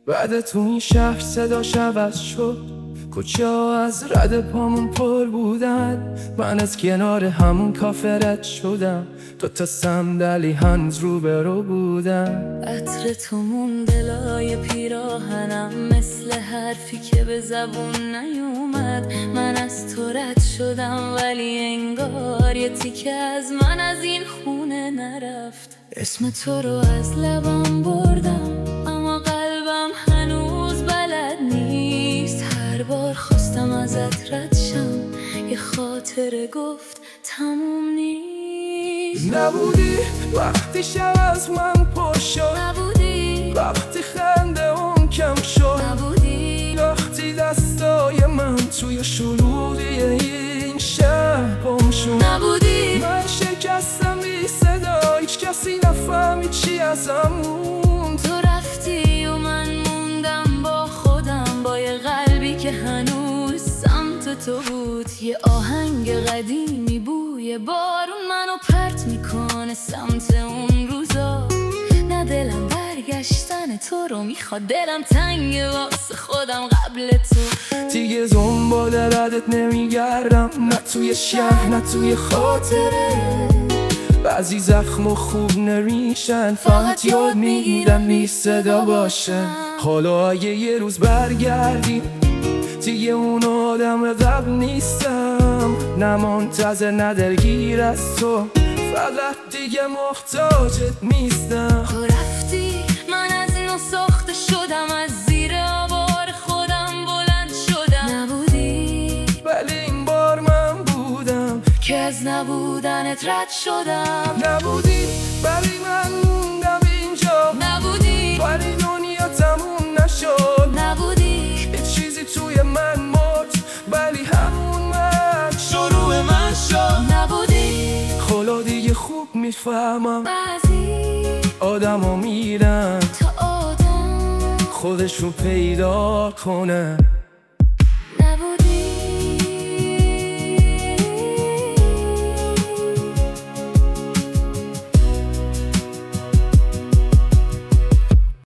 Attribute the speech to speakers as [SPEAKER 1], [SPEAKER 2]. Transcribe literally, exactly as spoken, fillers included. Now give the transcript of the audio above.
[SPEAKER 1] بعد تو این شهر صداش عوض شد، کوچه ها از رد پامون پر بودن. من از کنار همون کافه رد شدم، دو تا صندلی هنوز رو به رو بودن.
[SPEAKER 2] عطر تو مونده لای پیراهنم، مثل حرفی که به زبون نیومد. من از تو رد شدم ولی انگار یه تیکه از من از این خونه نرفت. اسم تو رو از لبم بردم اما قلبم هنوز بلد نیست. هر بار خواستم ازت رد شم یه خاطره گفت تموم نیست.
[SPEAKER 1] نبودی وقتی شب از من پر شد،
[SPEAKER 2] نبودی
[SPEAKER 1] وقتی خنده اون کم شد،
[SPEAKER 2] نبودی
[SPEAKER 1] وقتی دستای من توی شلوغی این شهر گم شد.
[SPEAKER 2] نبودی
[SPEAKER 1] من شکستم بی صدا، هیچ کسی نفهمید چی ازم موند.
[SPEAKER 2] تو رفتی و من موندم با خودم، با یه قلبی که هنوز سمت تو بود. یه آهنگ قدیمی بوی بارون منو پرت میکنه سمت اون روزا. نه دلم برگشتن تو رو میخواد، دلم تنگ واسه خودم قبل تو.
[SPEAKER 1] دیگه دنبال ردت نمیگردم، نه توی شهر نه توی خاطره. بعضی زخم و خوب نمیشن، فقط یاد میگیرن بی صدا باشه. حالا اگه یه روز برگردی دیگه اون آدم قبل نیستم، نه منتظر نه دلگیر از تو، فقط دیگه محتاجت نیستم.
[SPEAKER 2] تو رفتی من از نو ساخته شدم، از زیر آوار خودم بلند شدم. نبودی
[SPEAKER 1] ولی این بار من بودم
[SPEAKER 2] که از نبودنت رد شدم.
[SPEAKER 1] نبودی ولی من موندم اینجا،
[SPEAKER 2] نبودی
[SPEAKER 1] ولی دنیا تموم نشد.
[SPEAKER 2] نبودی
[SPEAKER 1] یه چیزی توی من مرد ولی همون من شروع من شد.
[SPEAKER 2] نبودی
[SPEAKER 1] حالا دیگه خوب میفهمم
[SPEAKER 2] بعضی
[SPEAKER 1] آدم ها میرن
[SPEAKER 2] تا آدم
[SPEAKER 1] خودشو پیدا کنه.
[SPEAKER 2] نبودی